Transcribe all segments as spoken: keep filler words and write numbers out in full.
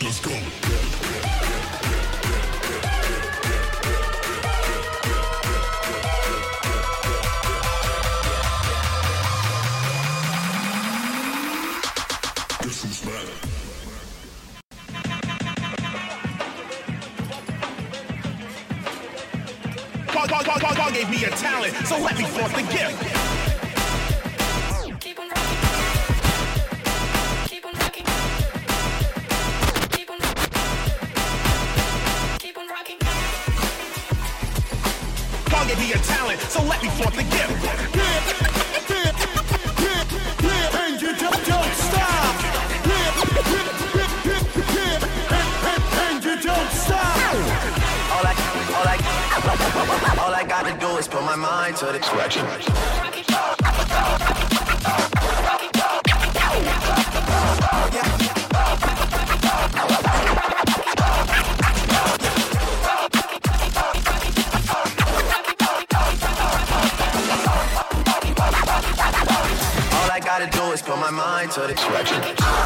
Let's go. Guess who's smiling? God, God, God, God, God gave me a talent, so let me forth the gift. Keep on rocking. Keep on rocking. Keep on rocking. Keep on rocking. God gave me a talent, so let me forth the gift. And you don't, don't stop. And you don't stop. All I, all I, all I gotta do is put my mind to the correction. All I gotta do is put my mind to the correction.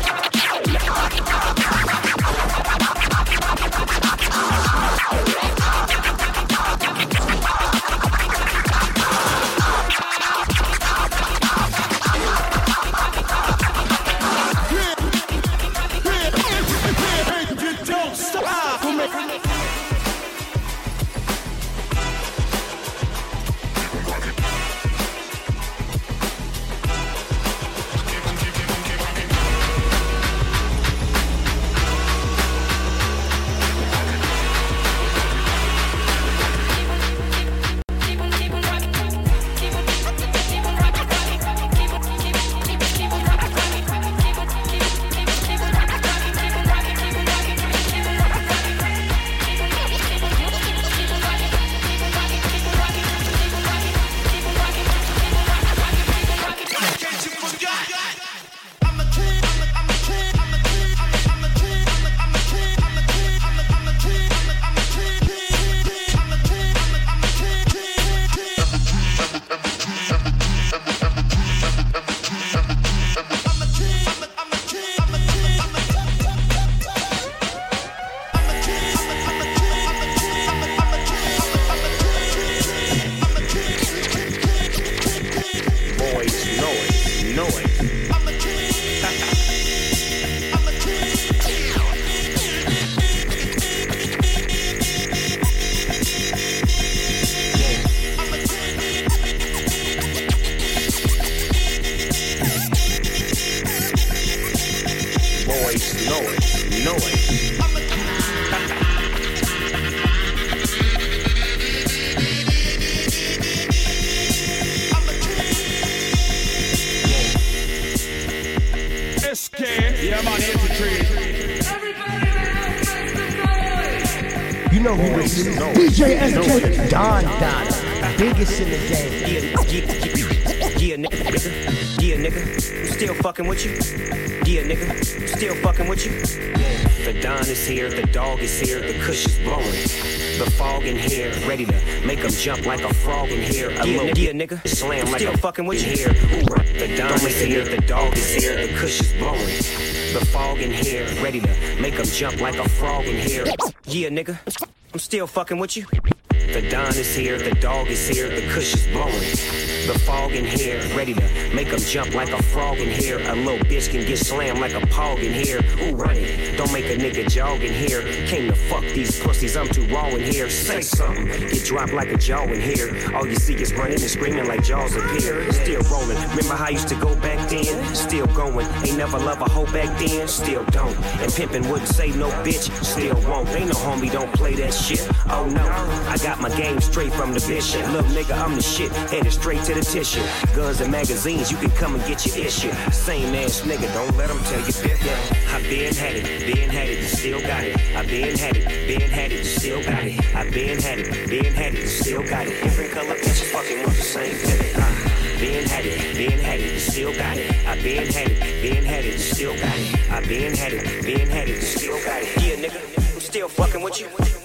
You know who this is? D J S K, Don Don, biggest in the game. Yeah, yeah, yeah, nigga, nigga, yeah, nigga, I'm still fucking with you. Yeah, nigga, I'm still fucking with you. The Don is here, the dog is here, the kush is blowing. The fog in here, ready to make them jump like a frog in here. A yeah, little yeah, nigga, slam like still a fucking with you here. The Don is here, the dog is here, the kush is blowing. The fog in here, ready to make them jump like a frog in here. Yeah, nigga, I'm still fucking with you. The Don is here, the dog is here, the kush is blowing. The fog in here, ready to make them jump like a frog in here. A little bitch can get slammed like a pog in here. Ooh, run it, don't make a nigga jog in here. Came to fuck these pussies, I'm too raw in here. Say something, get dropped like a jaw in here. All you see is running and screaming like jaws appear. Still rolling, remember how I used to go back then? Still going, ain't never love a hoe back then. Still don't, and pimpin' wouldn't say no bitch. Still won't, ain't no homie, don't play that shit. Oh no, I got my game straight from the bishop. Little nigga, I'm the shit, headed straight to the tissue. Guns and magazines, you can come and get your issue. Same ass nigga, don't let them tell you bit. Yeah, I been had it, been had it, still got it. I been had it, been had it, still got it. I been had it, been had it, still got it. Different color bitch, fucking with the same thing. Uh, been had it, been had it, still got it. I been had it, been had it, still got it. I been had it, been had it, still got it. Yeah, nigga, I'm still fucking with you.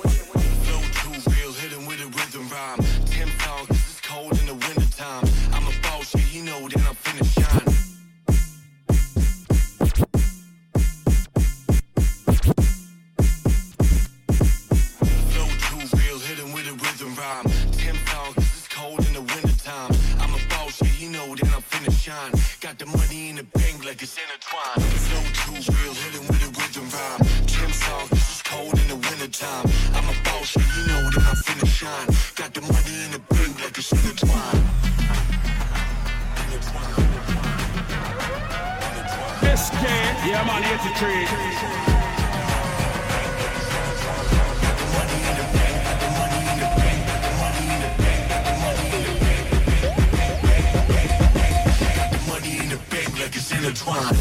Ten fog, this is cold in the wintertime. I'm a boss, yeah, you know that I'm finna shine. intertwined. Flow too real, hit it with a rhythm rhyme. Tim Song, this is cold in the wintertime. I'm a boss, and you know that I'm finna shine. Got the money in the bank like it's intertwined. Intertwined. This can, yeah, I'm on eighty-three. Like it's intertwined.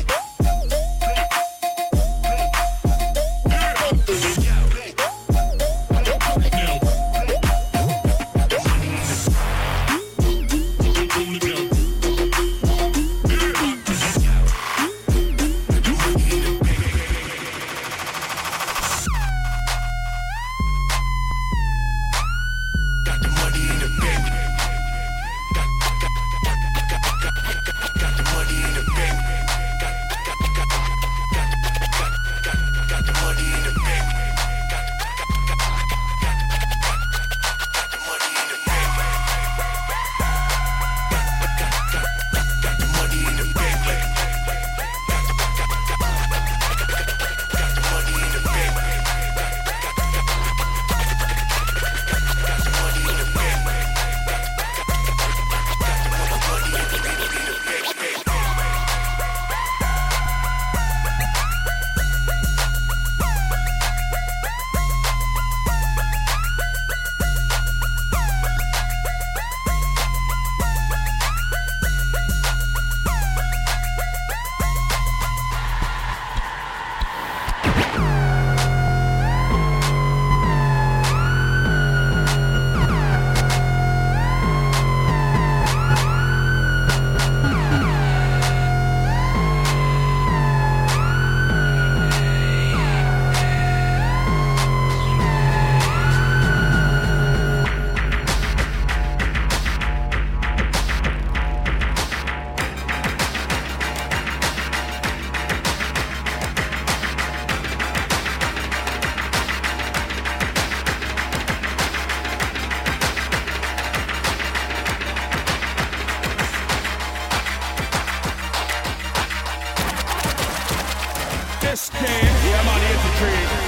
This can, yeah, I'm on eighty-three.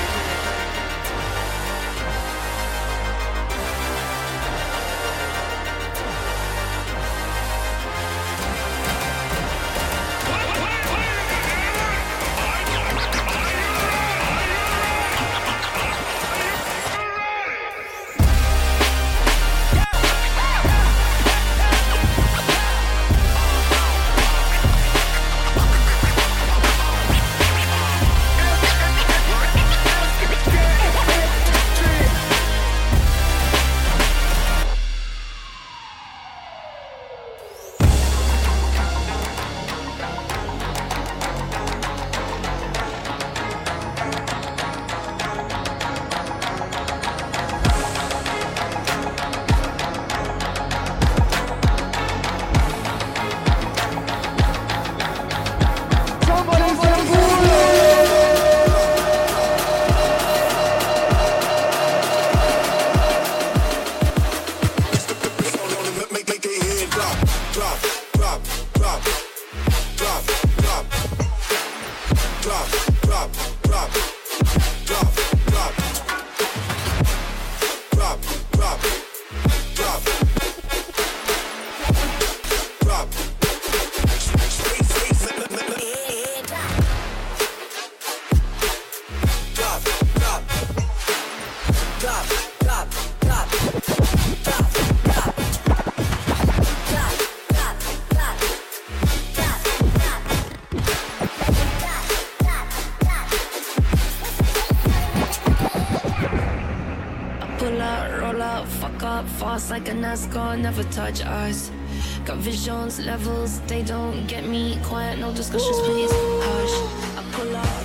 Like a NASCAR, never touch us. Got visions, levels, they don't get me quiet. No discussions, please. Hush. I pull up.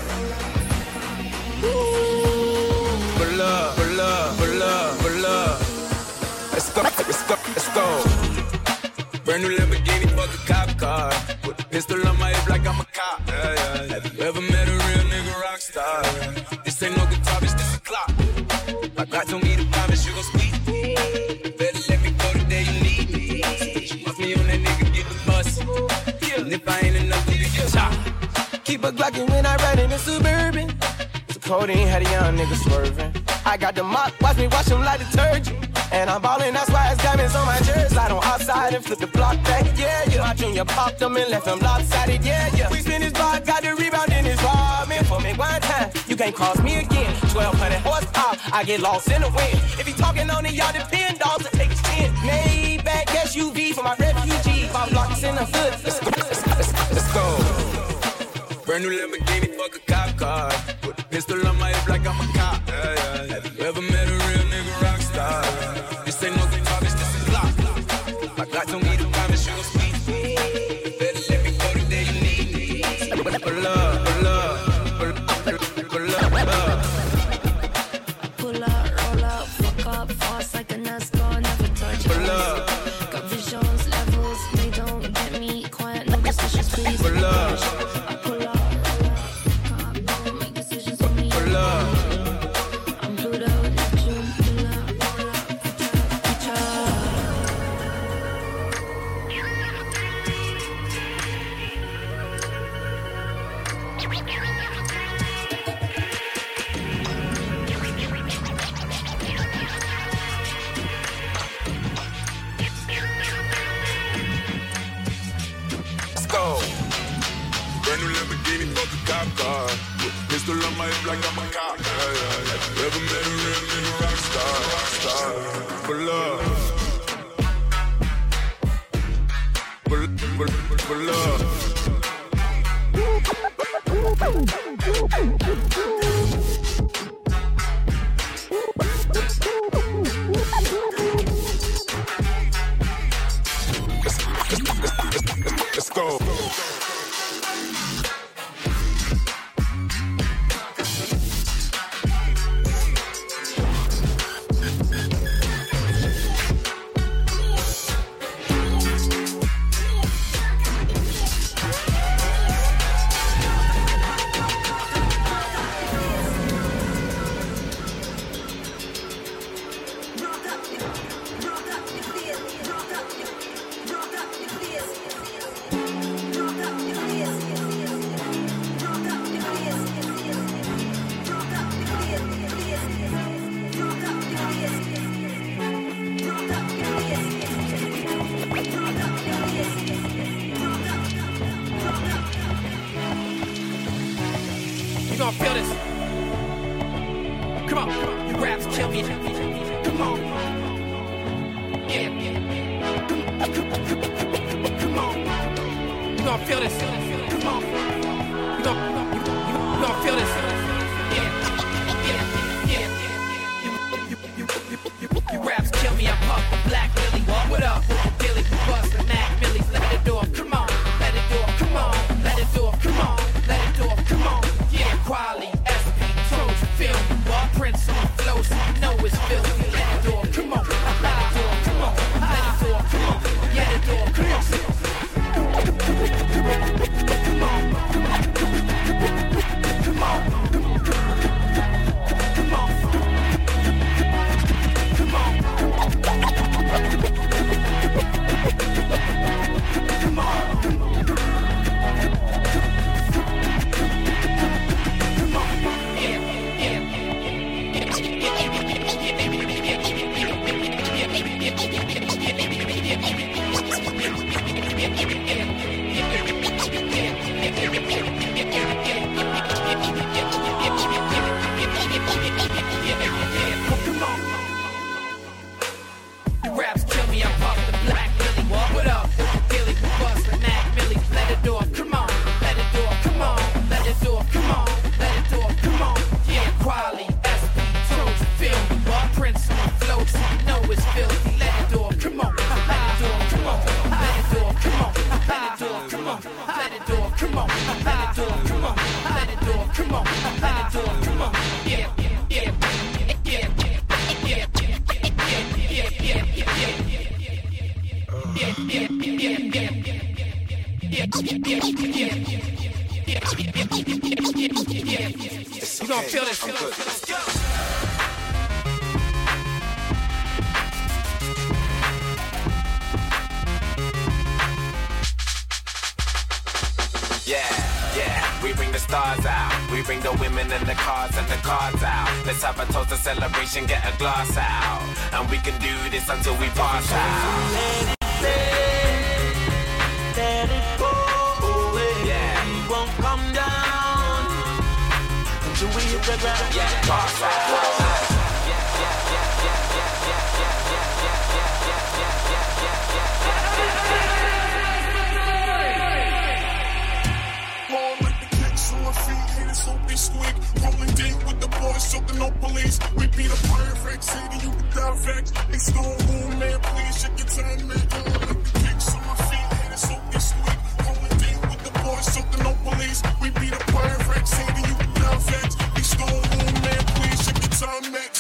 Pull up, pull up, pull up, pull up. Let's go, let's go, let's go. Brand new Lamborghini, fuck a cop car. Put a pistol on my hip like I'm a cop. Yeah, yeah. Have you ever met a real nigga rock star? This ain't no guitar, bitch, this a clock. My God told me to promise you gon' squeeze. And if I ain't enough, then you top. Keep a Glockin' when I ride in the Suburban. So codeine had a young nigga swerving. I got the mop, watch me wash him like detergent. And I'm ballin', that's why it's diamonds on my jersey. Slide on outside and flip the block back, yeah, yeah. My junior popped him and left him lopsided, yeah, yeah. We spin his block, got the rebound in his ramen. For me one time, you can't cross me again. twelve hundred horsepower, I get lost in the wind. If he talking on it, y'all depend, dogs to take his chin. Maybach S U V for my refugees. Five blocks in the hood, let's go, let's go, let's go. Let's go. Brand new Lamborghini, fuck a cop car. Put a pistol on my hip like I'm a cop. Yeah, yeah, yeah. Have you ever met a real nigga rock star? This ain't no guitar, this is a block. My Glock told me to promise you a sweet. Better let me go the day you need me. Pull up, pull up, pull up, pull up, pull up. Pull up, roll up, fuck up, fast like a NASCAR, never touch Pull us. up. Got visions, levels, they don't get me quiet, no decisions, please. Pull up. I pull up, roll up, fuck up, don't make decisions for me. Pull up. I'm Pluto, Neptune, pull up, roll up, picture, picture. Let's go. Brand new Lamborghini, fuck a cop car. Put a pistol on my hip like I'm a cop. Yeah, yeah, yeah. Ever met a real nigga rock star? Rock star. Pull up. Pull, pull, pull up. Let's go. You gon' feel this. Come on, come on. You raps kill me. Come on. Yeah, yeah. Come, come, come, come on. You gon' feel this. Come on. You gon' you, you, you gon' feel this. Yeah, yeah, yeah. You, you, you, you, you, you raps kill me. I puff a black Billy. What up? Billy, bust a Mac, Millie's let it do. Come on, let it do. Come on, let it do. Come on, let it do. Come on. Yeah, quality, S P, Trojan, film, ball prints on flow, so you know it's filthy. Let it do, come on, let it do, come on, let it do, come on, let it do, come on. Come on, come on, come on, come on, You gonna feel this? Let's go. Yeah, yeah. We bring the stars out. We bring the women and the cars and the cards out. Let's have a toast, a celebration, get a glass out. And we can do this until we pass out. Let it go away. Yeah. We won't come down until we hit the ground. Yeah, pass out. Squeak, rolling deep with the boys, something no police. We beat a perfect city, you can die vex. They stone room, man, please check your time, man. Like the kicks on my feet, and it's soaking squeak. Rolling deep with the boys, something no police. We beat a perfect city, you can die vex. They stone room, man, please check your time, man.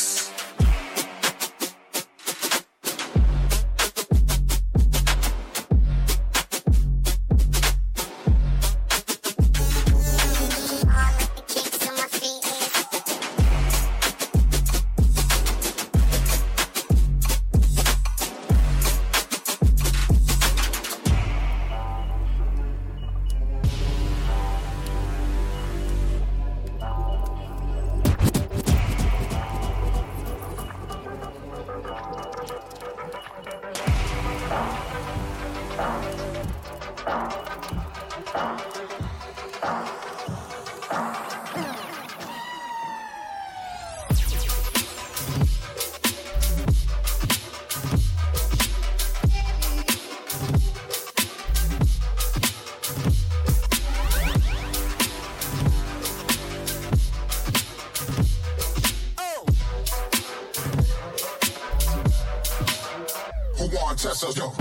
Test us, yo. One.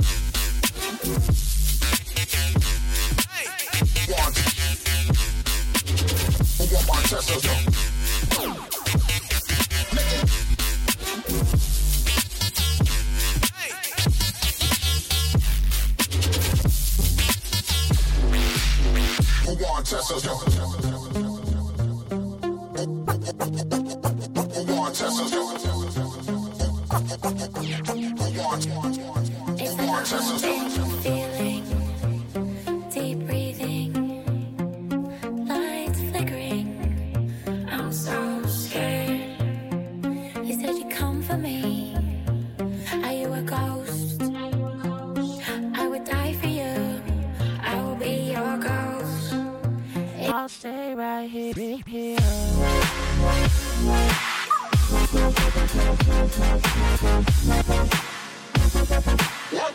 One, test us, yo. One, test us, yo. One, test us, yo. Feeling, deep breathing, lights flickering. I'm so scared. You said you'd come for me. Are you a ghost? I would die for you. I will be your ghost. I'll stay right here. here. Yep.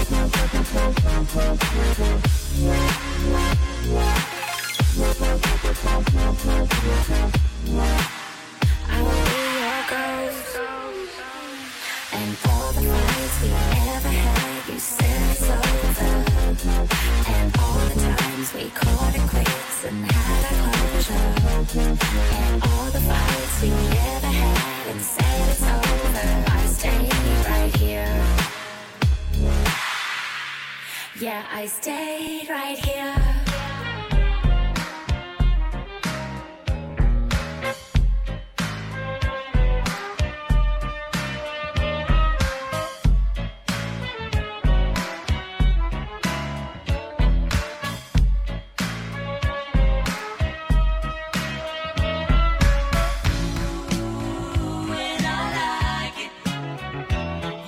I will be your ghost. And all the fights we ever had, you said it's over. And all the times we called it quits and had a closure. And all the fights we ever had and said it's over. I stay right here. Yeah, I stayed right here.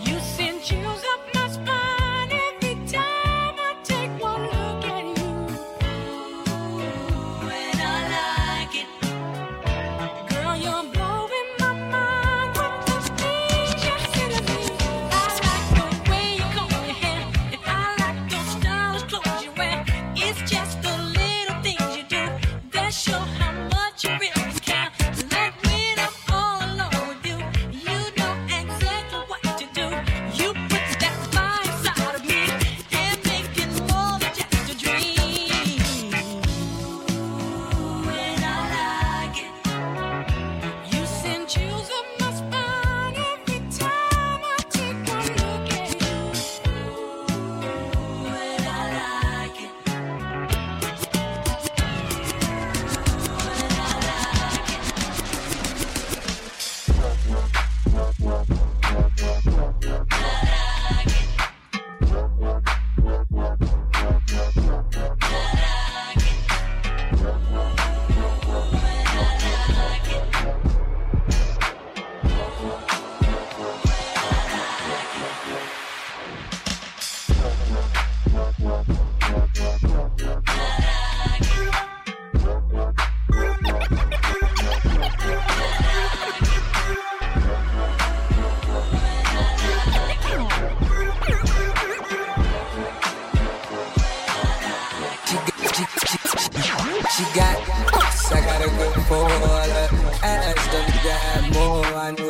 Chills up my spine every time I take one look at you.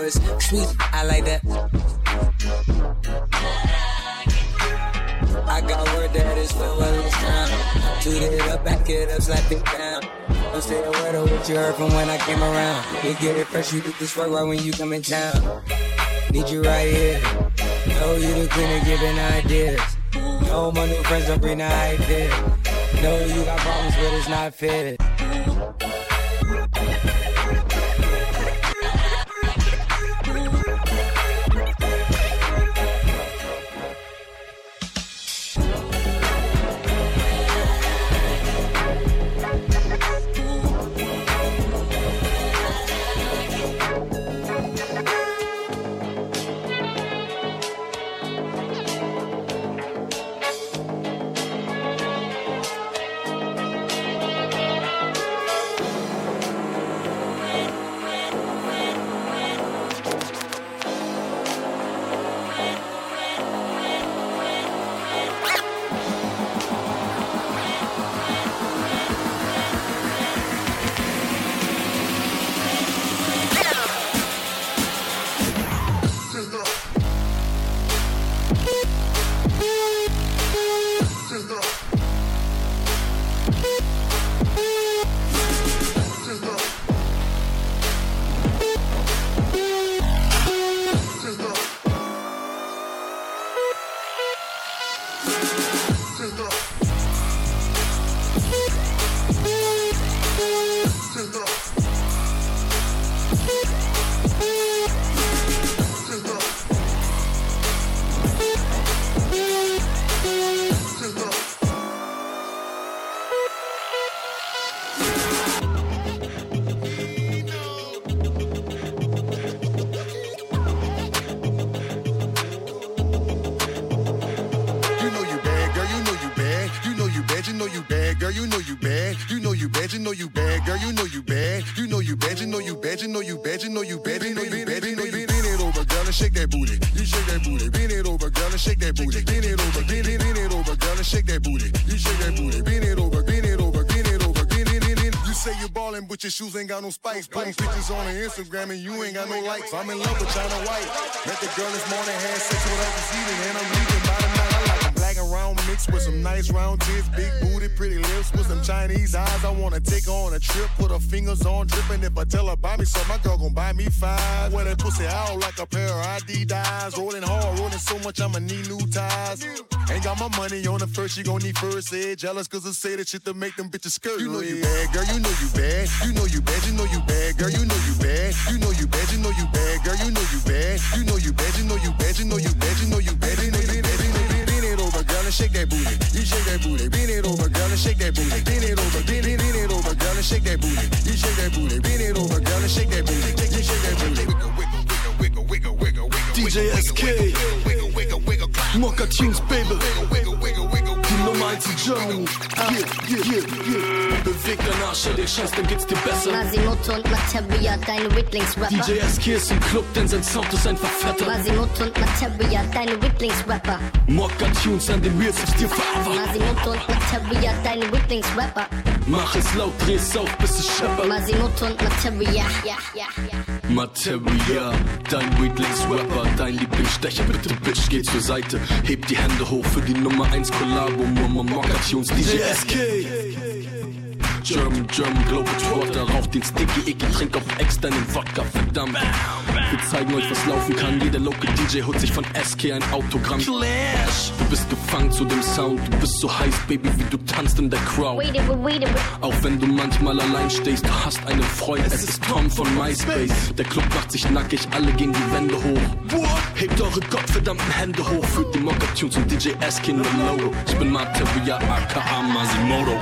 it's sweet. I like that. I got word that it's for a little time. Toot it up, back it up, slap it down. Don't say a word of what you heard from when I came around. You get it fresh, you do this work right when you come in town. Need you right here. Know you the queen of giving ideas. Know my new friends don't bring the idea. Know you got problems, but it's not fair. Shoes ain't got no spikes. Putting pictures on her Instagram and you ain't got no likes. I'm in love with China White. Met the girl this morning, had sex with her this evening, and I'm leaving by the night. I like them black and round mixed with some nice round tits, big booty, pretty lips with some Chinese eyes. I wanna take her on a trip, put her fingers on dripping. If I tell her buy me some, my girl gon' buy me five. Wear that pussy out like a pair of Adidas. Rolling hard, rolling so much I'ma need new ties. Ain't got my money on the first, you gon' need first aid. Jealous cause I say that shit to make them bitches skirt. You know you bad, girl, you know you bad. You know you bad, you know you bad, girl, you know you bad. You know you bad, you know you bad, girl, you know you bad. You know you bad, you know you bad, you know you bad, you know you bad, you know you bad, you know you bad. Bend it over, girl, and shake that booty. You shake that booty. Bend it over, girl, and shake that booty. Bend it over, bend it, bend it over, girl, and shake that booty. You shake that booty. Bend it over, girl, and shake that booty. You shake that booty. Wiggle, wiggle, wiggle, wiggle, wiggle, D J S K. Wiggle, wiggle, wiggle, Mokka Tunes, baby. Wiggle, wiggle, wiggle, wiggle. Die Nummer eins in Germany. Yeah, yeah, yeah, yeah. Beweg dein Arsch, den Scheiß, dann geht's dir besser. Masimoto und Materia, deine Lieblingsrapper. D J S K ist im Club, denn sein Sound ist einfach fetter. Masimoto und Materia, deine Lieblingsrapper. Mokka Tunes an den Wheels of Steel Forever. Masimoto und Materia, deine Lieblingsrapper. Mach es laut, dreh es auf, bis es scheppert. Masimoto und Materia, ja, ja, ja. Materia, dein Lieblingsrapper, dein Lieblingsstecher, bitte Bitch, geh zur Seite. Heb die Hände hoch für die Nummer eins Kollabo, Mama Mokka Tunes, D J S K. German, German, Globetrotter, raucht den Sticky Icky, trink auf Ex deinen Wodka, verdammt. Wir zeigen euch, was laufen kann, jeder Local D J holt sich von S K ein Autogramm. Clash! Du bist gefangen zu dem Sound, du bist so heiß, Baby, wie du tanzt in der Crowd. Wait it, wait it, wait. Auch wenn du manchmal allein stehst, du hast einen Freund, es ist Tom von MySpace. Der Club macht sich nackig, alle gehen die Wände hoch. Hebt eure gottverdammten Hände hoch für die Mokka Tunes und D J S K in the Logo. Ich bin Materia, aka Masimoto.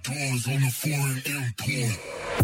doors on the foreign import.